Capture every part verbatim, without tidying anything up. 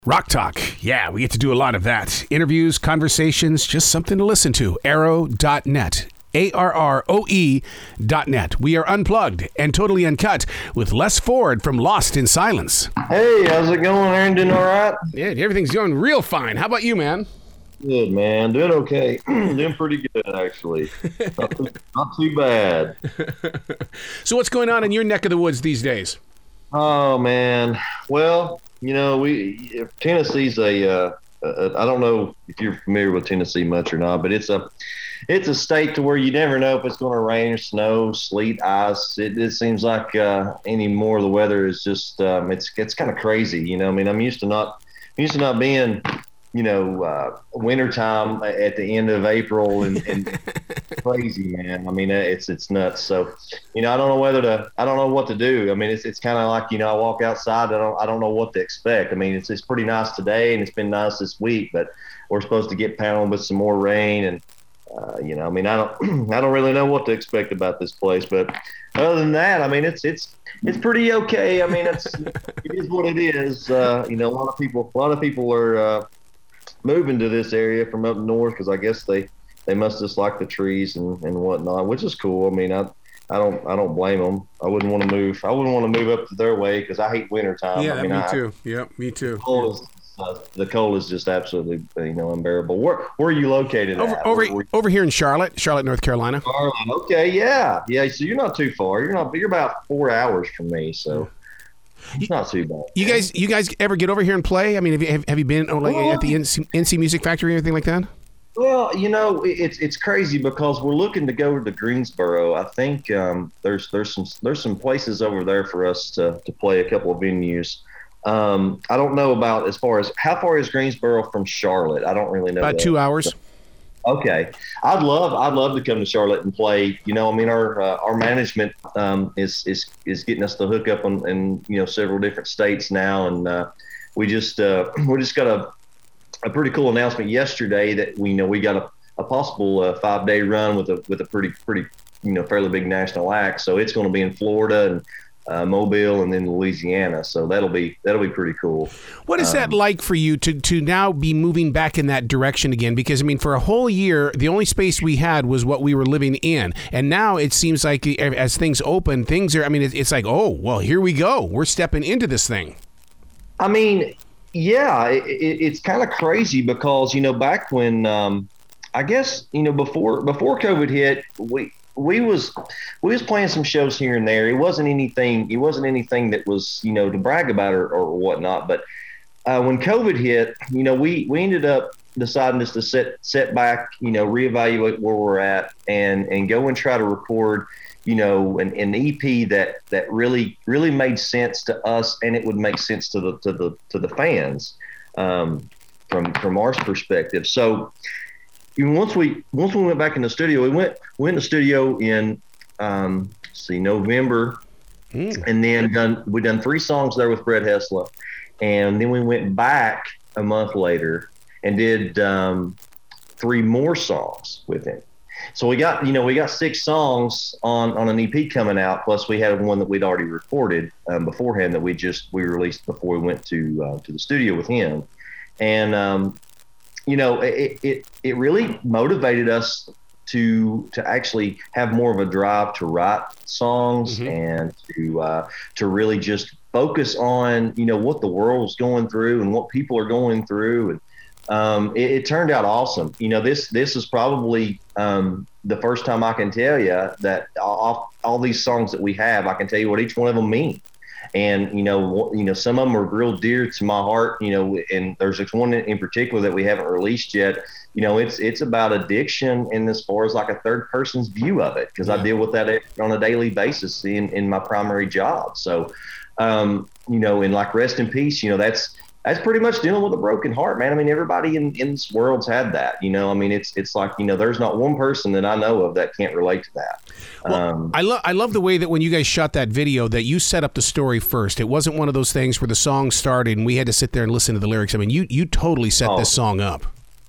Rock Talk. Yeah, we get to do a lot of that. Interviews, conversations, just something to listen to. arrow dot net. A R R O E dot net. We are unplugged and totally uncut with Les Ford from Lost in Silence. Hey, how's it going, Aaron? Doing all right? Yeah, everything's going real fine. How about you, man? Good, man. Doing okay. Doing pretty good, actually. Not too, not too bad. So what's going on in your neck of the woods these days? Oh, man. Well, you know, we Tennessee's a, uh, a, I don't know if you're familiar with Tennessee much or not, but it's a it's a state to where you never know if it's going to rain or snow, sleet, ice. It, it seems like uh, anymore the weather is just um, it's it's kind of crazy. You know, I mean, I'm used to not I'm used to not being, you know, uh, wintertime at the end of April and, and crazy, man. I mean, it's it's nuts. So, you know, I don't know whether to, I don't know what to do. I mean, it's it's kind of like, you know, I walk outside, I don't I don't know what to expect. I mean, it's it's pretty nice today and it's been nice this week, but we're supposed to get pounded with some more rain and, uh, you know, I mean, I don't I don't really know what to expect about this place, but other than that, I mean, it's it's it's pretty okay. I mean, it's it is what it is. Uh, you know, a lot of people a lot of people are. Uh, moving to this area from up north because I guess they, they must just like the trees and, and whatnot, which is cool. I mean, I I don't I don't blame them. I wouldn't want to move. I wouldn't want to move up to their way because I hate wintertime. Yeah, I mean, me I, too. Yeah, me too. The cold, is, uh, the cold is just absolutely, you know, unbearable. Where where are you located over, at? Over where, over here in Charlotte, Charlotte, North Carolina. Charlotte. Okay, yeah, yeah. So you're not too far. You're not. You're about four hours from me. So. It's not too bad. You guys, you guys ever get over here and play? I mean, have you have, have you been oh, like well, at the N C, N C Music Factory or anything like that? Well, you know, it's it's crazy because we're looking to go to Greensboro. I think um, there's there's some there's some places over there for us to, to play a couple of venues. Um, I don't know about as far as how far is Greensboro from Charlotte. I don't really know. About that. two hours. Okay, I'd love I'd love to come to Charlotte and play. You know, I mean, our uh, our management um, is is is getting us to hook up on in you know several different states now, and uh, we just uh, we just got a a pretty cool announcement yesterday that we you know we got a, a possible uh, five day run with a with a pretty pretty you know fairly big national act. So it's going to be in Florida and uh, Mobile and then Louisiana. So that'll be that'll be pretty cool. What is that um, like for you to to now be moving back in that direction again? Because I mean, for a whole year, the only space we had was what we were living in, and now it seems like as things open, things are. I mean, it's like, oh, well, here we go. We're stepping into this thing. I mean, yeah, it, it, it's kind of crazy because you know back when um, I guess you know before before COVID hit, we. We was we was playing some shows here and there. It wasn't anything. It wasn't anything that was you know to brag about or, or whatnot. But uh, when COVID hit, you know, we, we ended up deciding just to set set back, you know, reevaluate where we're at, and and go and try to record, you know, an, an E P that that really really made sense to us, and it would make sense to the to the to the fans um, from from our perspective. So. Even once we once we went back in the studio, we went went in the studio in um, let's see November, mm. and then done we done three songs there with Brett Hessla, and then we went back a month later and did um, three more songs with him. So we got you know we got six songs on, on an E P coming out. Plus we had one that we'd already recorded um, beforehand that we just we released before we went to uh, to the studio with him, and. Um, You know, it, it it really motivated us to to actually have more of a drive to write songs mm-hmm. and to uh, to really just focus on you know what the world's going through and what people are going through, and um, it, it turned out awesome. You know, this this is probably um, the first time I can tell you that all, all these songs that we have, I can tell you what each one of them mean. And, you know, you know, some of them are real dear to my heart, you know, and there's one in particular that we haven't released yet. You know, it's it's about addiction and as far as like a third person's view of it, because yeah. I deal with that on a daily basis in, in my primary job. So, um, you know, and like Rest in Peace, you know, that's that's pretty much dealing with a broken heart, man. I mean, everybody in, in this world's had that, you know. I mean, it's it's like, you know, there's not one person that I know of that can't relate to that. Well, um, I love I love the way that when you guys shot that video that you set up the story first. It wasn't one of those things where the song started and we had to sit there and listen to the lyrics. I mean, you you totally set oh, this song up.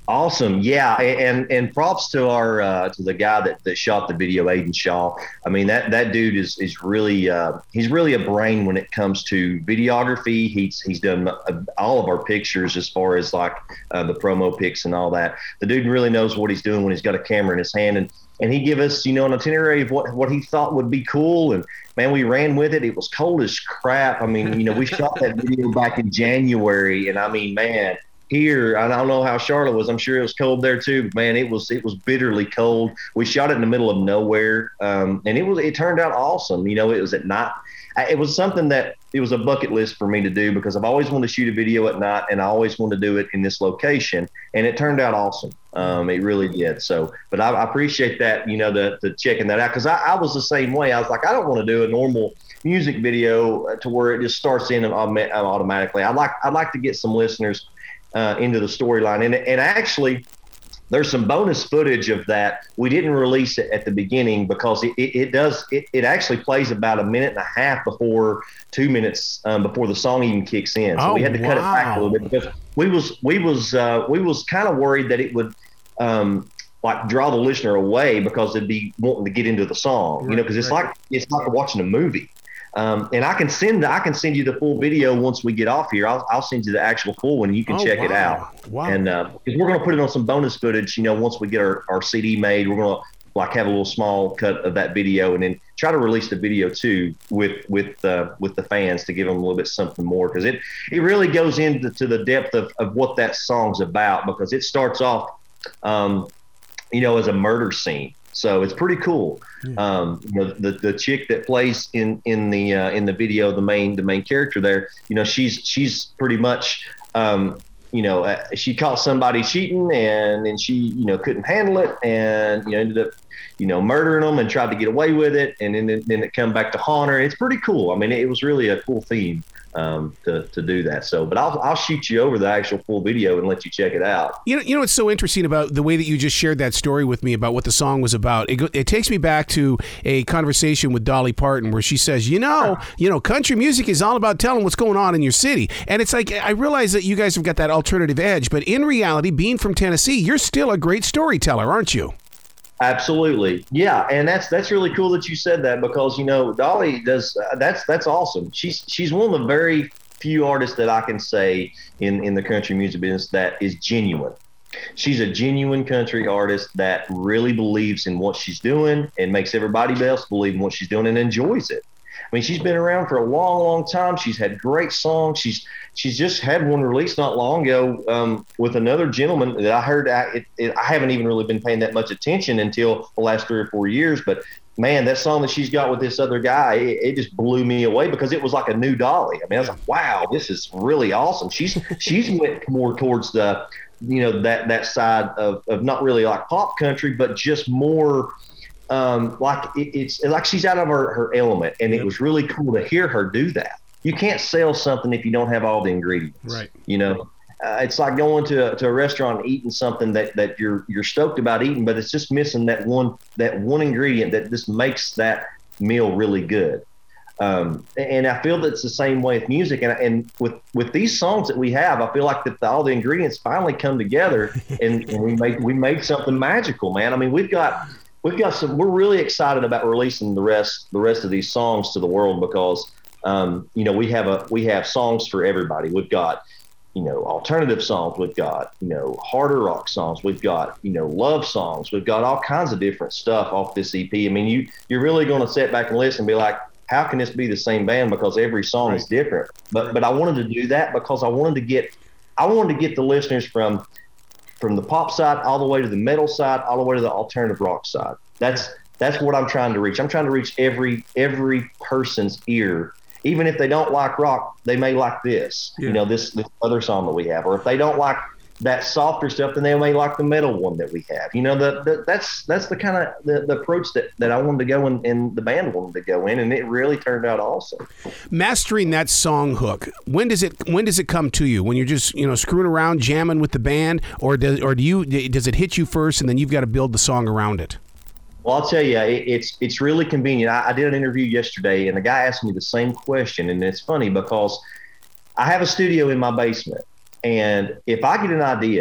Awesome. Yeah. And, and props to our, uh, to the guy that, that shot the video, Aiden Shaw. I mean, that, that dude is, is really, uh, he's really a brain when it comes to videography. He's, he's done all of our pictures as far as like uh, the promo pics and all that. The dude really knows what he's doing when he's got a camera in his hand, and, and he give us, you know, an itinerary of what, what he thought would be cool. And man, we ran with it. It was cold as crap. I mean, you know, we shot that video back in January, and I mean, man, here, I don't know how Charlotte was. I'm sure it was cold there too. But man, it was it was bitterly cold. We shot it in the middle of nowhere, um, and it was it turned out awesome. You know, it was at night. It was something that it was a bucket list for me to do because I've always wanted to shoot a video at night, and I always wanted to do it in this location, and it turned out awesome. Um, it really did. So, but I, I appreciate that. You know, the, the checking that out, because I, I was the same way. I was like, I don't want to do a normal music video to where it just starts in and automatically. I like I like to get some listeners Uh, into the storyline. And, and actually, there's some bonus footage of that. We didn't release it at the beginning because it, it, it does, it, it actually plays about a minute and a half before two minutes um, before the song even kicks in. So oh, we had to wow. cut it back a little bit because we was, we was, uh, we was kind of worried that it would um, like draw the listener away because they'd be wanting to get into the song, right, you know, because it's right. like, it's like watching a movie. Um, and I can send I can send you the full video once we get off here. I'll I'll send you the actual full one. And you can oh, check wow. it out. Wow. And uh, because we're gonna put it on some bonus footage. You know, once we get our, our C D made, we're gonna like have a little small cut of that video, and then try to release the video too with with uh, with the fans to give them a little bit something more, because it it really goes into to the depth of, of what that song's about, because it starts off, um, you know, as a murder scene. So it's pretty cool. Yeah. Um, you know, the the chick that plays in in the uh, in the video, the main the main character there, you know, she's she's pretty much, um, you know, uh, she caught somebody cheating, and then she, you know, couldn't handle it, and you know, ended up, you know, murdering them and tried to get away with it, and then then it come back to haunt her. It's pretty cool. I mean, it was really a cool theme um, to to do that. So, but I'll I'll shoot you over the actual full video and let you check it out. You know, you know what's so interesting about the way that you just shared that story with me about what the song was about? It, it takes me back to a conversation with Dolly Parton where she says, you know, you know, country music is all about telling what's going on in your city. And it's like, I realize that you guys have got that alternative edge, but in reality, being from Tennessee, you're still a great storyteller, aren't you? Absolutely. Yeah. And that's, that's really cool that you said that, because, you know, Dolly does, uh, that's, that's awesome. She's, she's one of the very few artists that I can say in, in the country music business that is genuine. She's a genuine country artist that really believes in what she's doing and makes everybody else believe in what she's doing and enjoys it. I mean, she's been around for a long, long time. She's had great songs. She's she's just had one released not long ago um, with another gentleman that I heard. I, it, it, I haven't even really been paying that much attention until the last three or four years. But, man, that song that she's got with this other guy, it, it just blew me away, because it was like a new Dolly. I mean, I was like, wow, this is really awesome. She's she's went more towards the, you know, that, that side of, of not really like pop country, but just more – um like it, it's like she's out of her, her element, and yep. It was really cool to hear her do that. You can't sell something if you don't have all the ingredients, right? You know, uh, it's like going to a, to a restaurant and eating something that that you're you're stoked about eating, but it's just missing that one that one ingredient that just makes that meal really good. Um, and I feel that's the same way with music, and and with with these songs that we have, I feel like that the, all the ingredients finally come together, and, and we make we make something magical, man. I mean, we've got We've got some. We're really excited about releasing the rest, the rest of these songs to the world, because, um, you know, we have a we have songs for everybody. We've got, you know, alternative songs. We've got, you know, harder rock songs. We've got, you know, love songs. We've got all kinds of different stuff off this E P. I mean, you you're really going to sit back and listen and be like, how can this be the same band? Because every song right. is different. But but I wanted to do that because I wanted to get I wanted to get the listeners from. from the pop side all the way to the metal side, all the way to the alternative rock side. That's that's what I'm trying to reach. I'm trying to reach every every person's ear. Even if they don't like rock, they may like this, yeah. you know, this, this other song that we have. Or if they don't like that softer stuff, then they may like the metal one that we have. You know, the, the that's that's the kind of the, the approach that, that I wanted to go in, and the band wanted to go in, and it really turned out awesome. Mastering that song hook, when does it when does it come to you? When you're just, you know, screwing around, jamming with the band, or does or do you does it hit you first, and then you've got to build the song around it? Well, I'll tell you, it, it's it's really convenient. I, I did an interview yesterday, and the guy asked me the same question, and it's funny because I have a studio in my basement. And if I get an idea,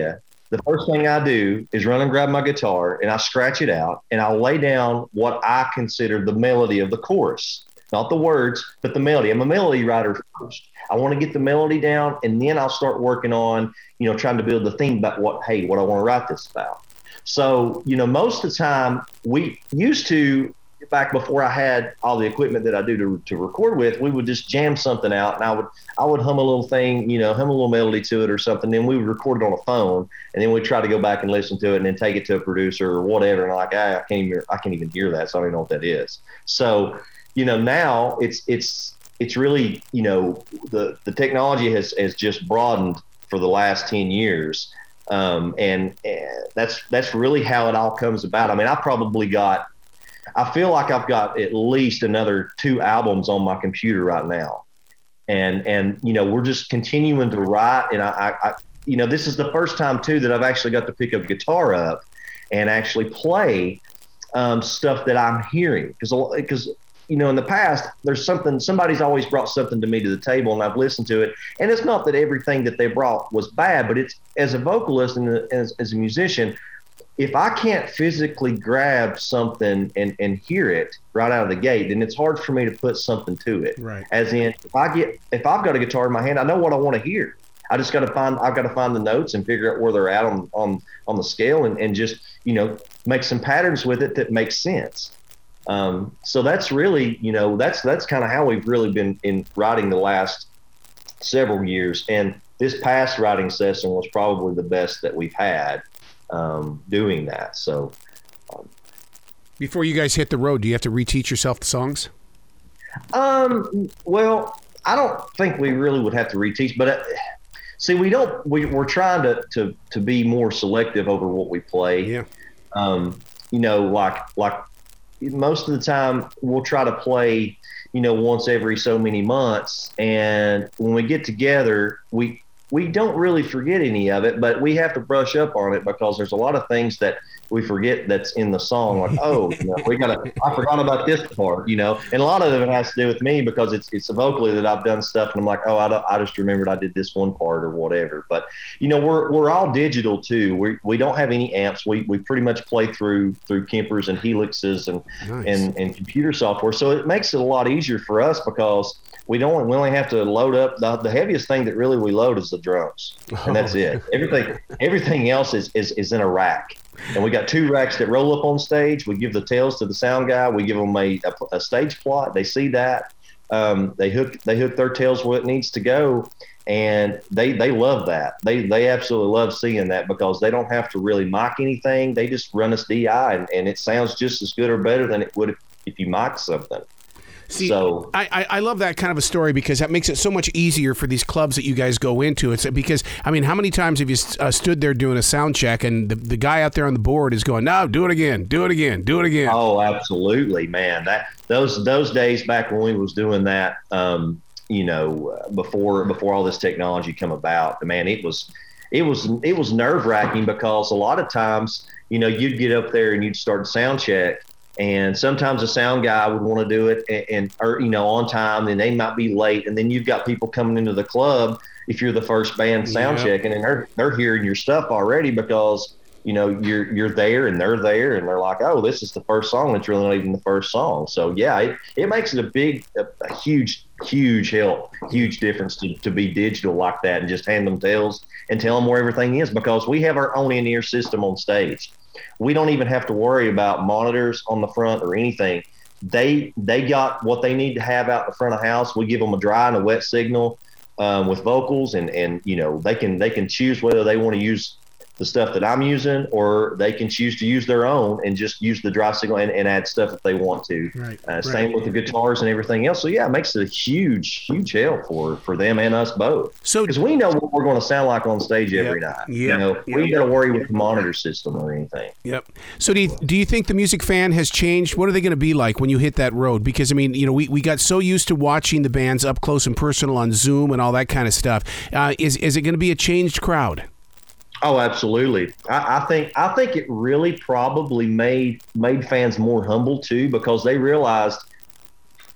the first thing I do is run and grab my guitar and I scratch it out and I'll lay down what I consider the melody of the chorus, not the words, but the melody. I'm a melody writer first. I want to get the melody down and then I'll start working on, you know, trying to build the theme about what, hey, what I want to write this about. So, you know, most of the time we used to, back before I had all the equipment that I do to, to record with, we would just jam something out and I would, I would hum a little thing, you know, hum a little melody to it or something. Then we would record it on a phone and then we'd try to go back and listen to it and then take it to a producer or whatever. And I'm like, ah, I can't even, I can't even hear that. So I don't even know what that is. So, you know, now it's, it's, it's really, you know, the, the technology has, has just broadened for the last ten years. Um, and, and that's, that's really how it all comes about. I mean, I probably got, I feel like I've got at least another two albums on my computer right now. And, and, you know, we're just continuing to write. And I, I, I, you know, this is the first time too, that I've actually got to pick a guitar up and actually play um, stuff that I'm hearing. Cause, cause, you know, in the past there's something, somebody's always brought something to me to the table and I've listened to it. And it's not that everything that they brought was bad, but it's, as a vocalist and as, as a musician, if I can't physically grab something and, and hear it right out of the gate, then it's hard for me to put something to it. Right. As in, if I get, if I've got a guitar in my hand, I know what I want to hear. I just got to find, I've got to find the notes and figure out where they're at on, on, on the scale and, and just, you know, make some patterns with it that makes sense. Um, so that's really, you know, that's, that's kind of how we've really been in writing the last several years. And this past writing session was probably the best that we've had. Um, doing that. So um, before you guys hit the road, do you have to reteach yourself the songs? Um, well, I don't think we really would have to reteach, but uh, see, we don't, we, we're trying to, to, to be more selective over what we play. Yeah. Um, you know, like, like most of the time we'll try to play, you know, once every so many months. And when we get together, we, we don't really forget any of it, but we have to brush up on it because there's a lot of things that we forget that's in the song. Like, oh, you know, we gotta, I forgot about this part, you know, and a lot of it has to do with me because it's, it's vocally that I've done stuff and I'm like, oh, I, don't, I just remembered I did this one part or whatever. But, you know, we're, we're all digital too. We, we don't have any amps. We, we pretty much play through, through Kempers and Helixes and, nice. and, and computer software. So it makes it a lot easier for us because we don't, we only have to load up the, the heaviest thing that really we load is the drums. And that's it. Everything, everything else is, is, is in a rack. And we got two racks that roll up on stage. We give the tails to the sound guy. We give them a, a, a stage plot. They see that. Um, they hook they hook their tails where it needs to go, and they they love that. They they absolutely love seeing that because they don't have to really mic anything. They just run us D I, and, and it sounds just as good or better than it would if, if you mic something. See, so I, I love that kind of a story because that makes it so much easier for these clubs that you guys go into. It's because, I mean, how many times have you uh, stood there doing a sound check and the, the guy out there on the board is going, no, do it again, do it again, do it again. Oh, absolutely, man. That those those days back when we was doing that, um, you know, before before all this technology come about, man, it was it was it was nerve wracking because a lot of times, you know, you'd get up there and you'd start a sound check. And sometimes a sound guy would want to do it and, and or, you know, on time, and they might be late. And then you've got people coming into the club if you're the first band sound yeah. checking, and they're they're hearing your stuff already because, you know, you're you're there and they're there and they're like, oh, this is the first song. It's really not even the first song. So yeah, it, it makes it a big, a, a huge, huge help, huge difference to, to be digital like that and just hand them tails and tell them where everything is because we have our own in-ear system on stage. We don't even have to worry about monitors on the front or anything. They they got what they need to have out in the front of the house. We give them a dry and a wet signal um, with vocals, and and you know they can they can choose whether they want to use the stuff that I'm using, or they can choose to use their own and just use the dry signal and, and add stuff if they want to. Right, uh, right. Same with the guitars and everything else. So yeah, it makes it a huge, huge help for, for them and us both. So because we know what we're going to sound like on stage every yep, night. Yep, you know, yep. we ain't got to worry with the monitor system or anything. Yep. So do you, do you think the music fan has changed? What are they going to be like when you hit that road? Because I mean, you know, we, we got so used to watching the bands up close and personal on Zoom and all that kind of stuff. Uh, is is it going to be a changed crowd? Oh, absolutely. I, I think I think it really probably made made fans more humble too, because they realized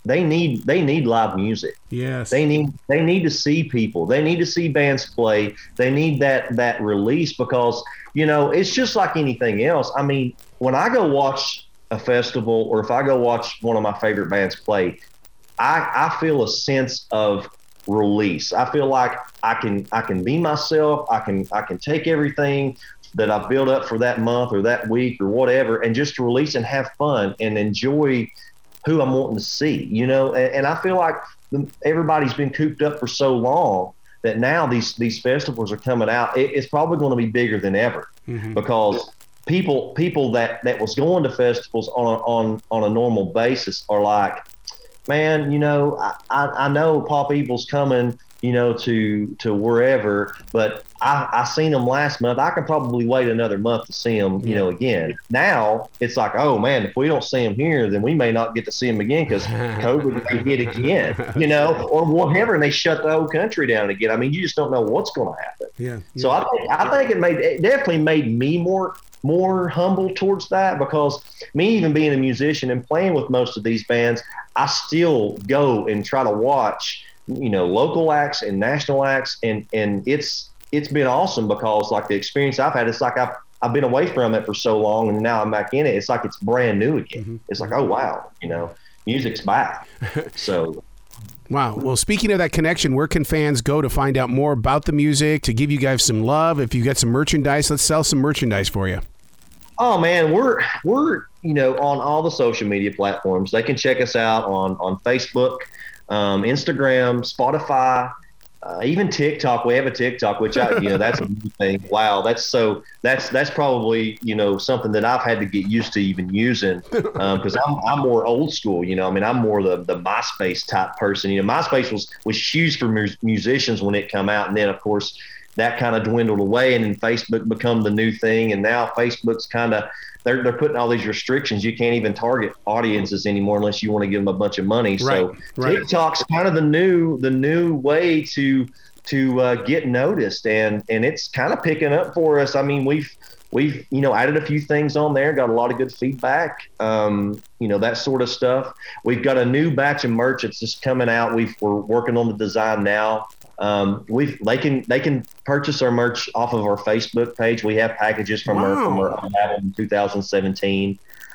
they need they need live music. Yes. They need they need to see people. They need to see bands play. They need that that release because, you know, it's just like anything else. I mean, when I go watch a festival or if I go watch one of my favorite bands play, I, I feel a sense of release. I feel like I can I can be myself. I can I can take everything that I've built up for that month or that week or whatever and just release and have fun and enjoy who I'm wanting to see, you know. And, and I feel like everybody's been cooped up for so long that now these these festivals are coming out. It, it's probably going to be bigger than ever mm-hmm. because people people that that was going to festivals on a, on on a normal basis are like, man, you know, I, I, I know Paul Peoples coming, you know, to to wherever, but I, I seen him last month. I can probably wait another month to see him, you know, again. Now it's like, oh man, if we don't see him here, then we may not get to see him again because COVID may hit again, you know, or whatever, and they shut the whole country down again. I mean, you just don't know what's going to happen. Yeah, yeah. So I think I think it made it definitely made me more more humble towards that because me even being a musician and playing with most of these bands, I still go and try to watch, you know, local acts and national acts, and and it's it's been awesome because like the experience I've had, it's like I've I've been away from it for so long and now I'm back in it. It's like it's brand new again. Mm-hmm. It's like, oh wow, you know, music's back. So wow. Well, speaking of that connection, where can fans go to find out more about the music, to give you guys some love? If you got some merchandise, let's sell some merchandise for you. Oh man, we're we're you know on all the social media platforms. They can check us out on on Facebook, um, Instagram, Spotify, uh, even TikTok. We have a TikTok, which I you know that's a new thing. Wow, that's so that's that's probably you know something that I've had to get used to even using because um, I'm I'm more old school. You know, I mean I'm more the the MySpace type person. You know, MySpace was was huge for mu- musicians when it came out, and then of course that kind of dwindled away, and then Facebook become the new thing. And now Facebook's kind of, they're, they're putting all these restrictions. You can't even target audiences anymore unless you want to give them a bunch of money. Right, so right. TikTok's kind of the new, the new way to, to uh, get noticed. And, and it's kind of picking up for us. I mean, we've, we've, you know, added a few things on there, got a lot of good feedback, um, you know, that sort of stuff. We've got a new batch of merch that's just coming out. We've, we're working on the design now. Um, we they can they can purchase our merch off of our Facebook page. We have packages from wow. our from our album in two thousand seventeen,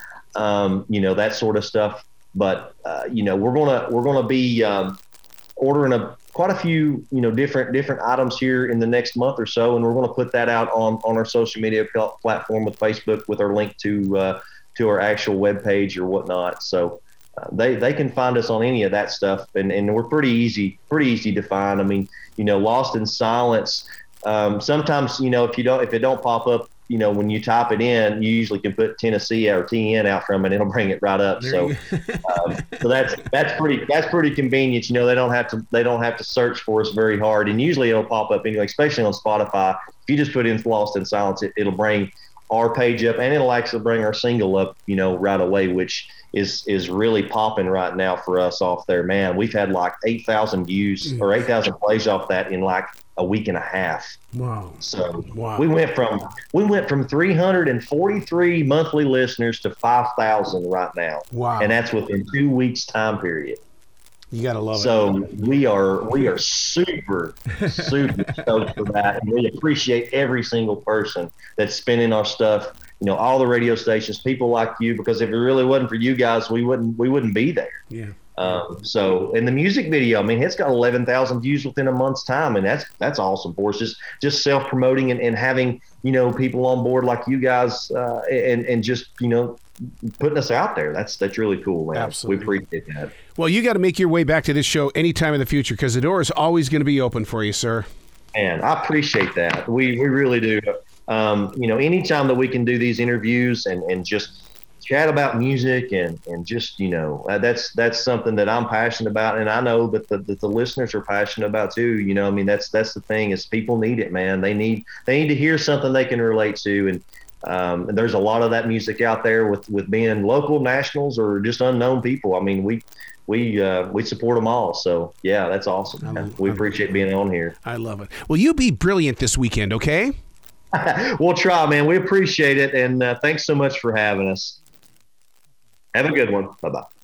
um, you know, that sort of stuff. But uh, you know, we're gonna we're gonna be um, ordering a quite a few you know different different items here in the next month or so, and we're gonna put that out on on our social media platform with Facebook with our link to uh, to our actual webpage or whatnot. So. Uh, they they can find us on any of that stuff, and, and we're pretty easy pretty easy to find. I mean, you know, Lost in Silence. Um, sometimes, you know, if you don't if it don't pop up, you know, when you type it in, you usually can put Tennessee or T N out from it, and it'll bring it right up. So, um, so that's that's pretty that's pretty convenient. You know, they don't have to they don't have to search for us very hard, and usually it'll pop up anyway. Especially on Spotify, if you just put in Lost in Silence, it, it'll bring our page up, and it'll actually bring our single up, you know, right away, which is is really popping right now for us off there. Man, we've had like eight thousand views or eight thousand plays off that in like a week and a half. Wow. So wow. we went from we went from three hundred forty-three monthly listeners to five thousand right now. Wow. And that's within two weeks time period. You got to love so it. So we are we are super, super stoked for that. And we appreciate every single person that's spinning our stuff. You know, all the radio stations, people like you, because if it really wasn't for you guys, we wouldn't we wouldn't be there. Yeah. Um, so, and the music video, I mean, it's got eleven thousand views within a month's time, and that's that's awesome for us. Just just self promoting and, and having you know people on board like you guys, uh, and and just you know putting us out there. That's that's really cool, man. Absolutely, we appreciate that. Well, you got to make your way back to this show anytime in the future because the door is always going to be open for you, sir. Man, I appreciate that. We we really do. Um, you know, anytime that we can do these interviews and, and just chat about music and, and just, you know, uh, that's that's something that I'm passionate about. And I know that the, that the listeners are passionate about too. You know, I mean, that's that's the thing is people need it, man. They need they need to hear something they can relate to. And, um, and there's a lot of that music out there with, with being local nationals or just unknown people. I mean, we we uh, we support them all. So, yeah, that's awesome. Man. We appreciate being on here. I love it. Well, you be brilliant this weekend, okay? We'll try, man. We appreciate it. And uh, thanks so much for having us. Have a good one. Bye-bye.